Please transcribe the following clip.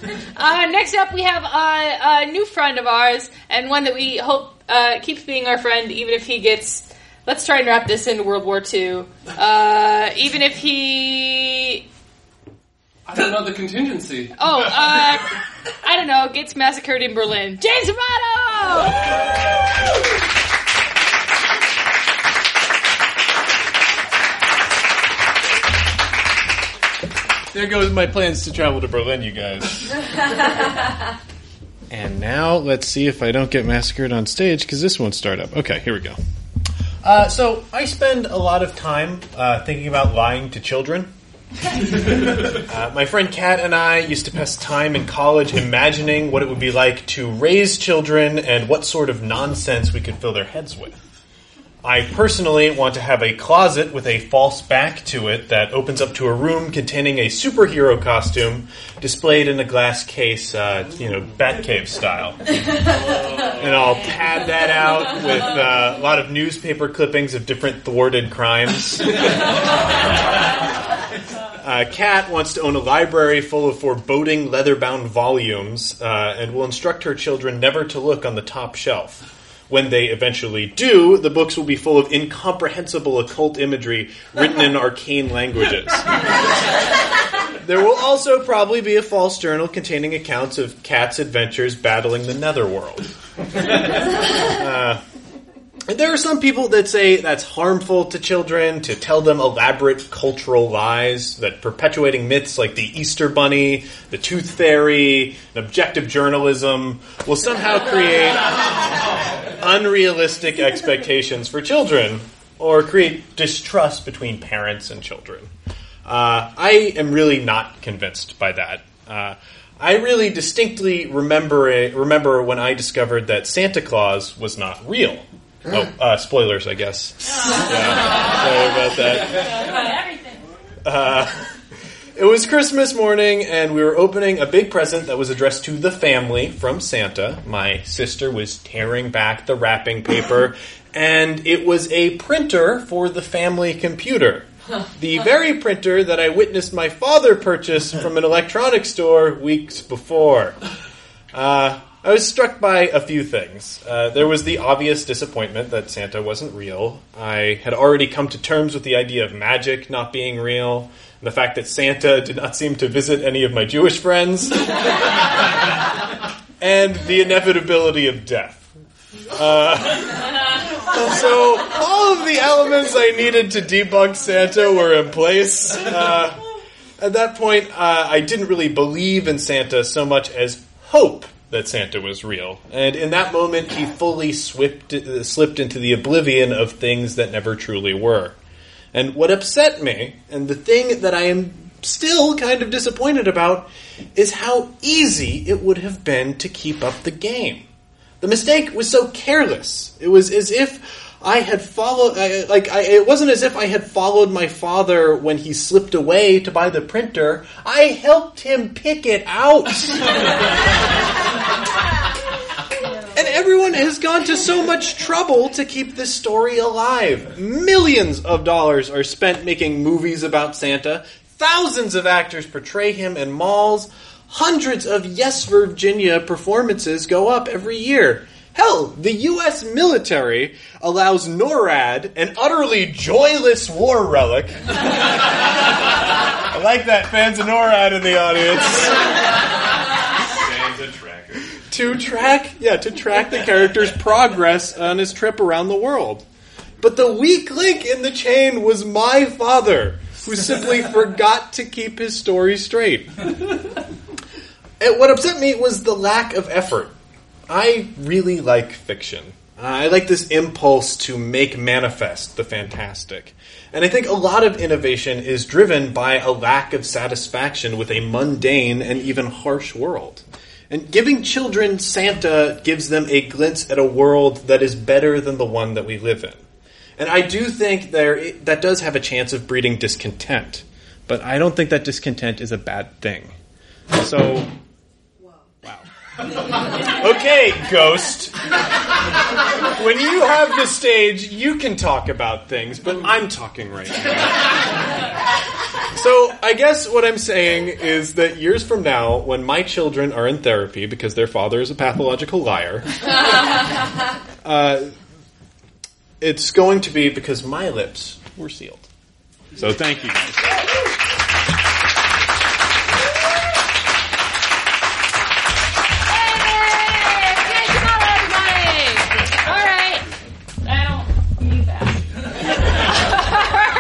Next up, we have a new friend of ours, and one that we hope keeps being our friend, even if he gets... Let's try and wrap this into World War II. Even if he... I don't know the contingency. I don't know, gets massacred in Berlin. James Amato! There goes my plans to travel to Berlin, you guys. And now, let's see if I don't get massacred on stage, because this won't start up. Okay, here we go. So, I spend a lot of time thinking about lying to children. My friend Kat and I used to pass time in college imagining what it would be like to raise children and what sort of nonsense we could fill their heads with. I personally want to have a closet with a false back to it that opens up to a room containing a superhero costume displayed in a glass case, Batcave style. And I'll pad that out with a lot of newspaper clippings of different thwarted crimes. Kat wants to own a library full of foreboding leather-bound volumes and will instruct her children never to look on the top shelf. When they eventually do, the books will be full of incomprehensible occult imagery written in arcane languages. There will also probably be a false journal containing accounts of Kat's adventures battling the netherworld. There are some people that say that's harmful to children, to tell them elaborate cultural lies, that perpetuating myths like the Easter Bunny, the Tooth Fairy, and objective journalism will somehow create unrealistic expectations for children, or create distrust between parents and children. I am really not convinced by that. I really distinctly remember when I discovered that Santa Claus was not real. Spoilers, I guess. Yeah, sorry about that. It was Christmas morning, and we were opening a big present that was addressed to the family from Santa. My sister was tearing back the wrapping paper, and it was a printer for the family computer. The very printer that I witnessed my father purchase from an electronics store weeks before. I was struck by a few things. There was the obvious disappointment that Santa wasn't real. I had already come to terms with the idea of magic not being real, and the fact that Santa did not seem to visit any of my Jewish friends, and the inevitability of death. So all of the elements I needed to debunk Santa were in place. At that point, I didn't really believe in Santa so much as hope that Santa was real. And in that moment, he fully slipped into the oblivion of things that never truly were. And what upset me, and the thing that I am still kind of disappointed about, is how easy it would have been to keep up the game. The mistake was so careless. It was as if I had followed... it wasn't as if I had followed my father when he slipped away to buy the printer. I helped him pick it out. And everyone has gone to so much trouble to keep this story alive. Millions of dollars are spent making movies about Santa. Thousands of actors portray him in malls. Hundreds of Yes, Virginia performances go up every year. Hell, the U.S. military allows NORAD, an utterly joyless war relic. I like that, fans of NORAD in the audience. Santa tracker. To track the character's progress on his trip around the world. But the weak link in the chain was my father, who simply forgot to keep his story straight. And what upset me was the lack of effort. I really like fiction. I like this impulse to make manifest the fantastic. And I think a lot of innovation is driven by a lack of satisfaction with a mundane and even harsh world. And giving children Santa gives them a glimpse at a world that is better than the one that we live in. And I do think that does have a chance of breeding discontent. But I don't think that discontent is a bad thing. So... Okay, Ghost. When you have the stage, you can talk about things, but I'm talking right now. So I guess what I'm saying is that years from now, when my children are in therapy because their father is a pathological liar, it's going to be because my lips were sealed. So thank you guys.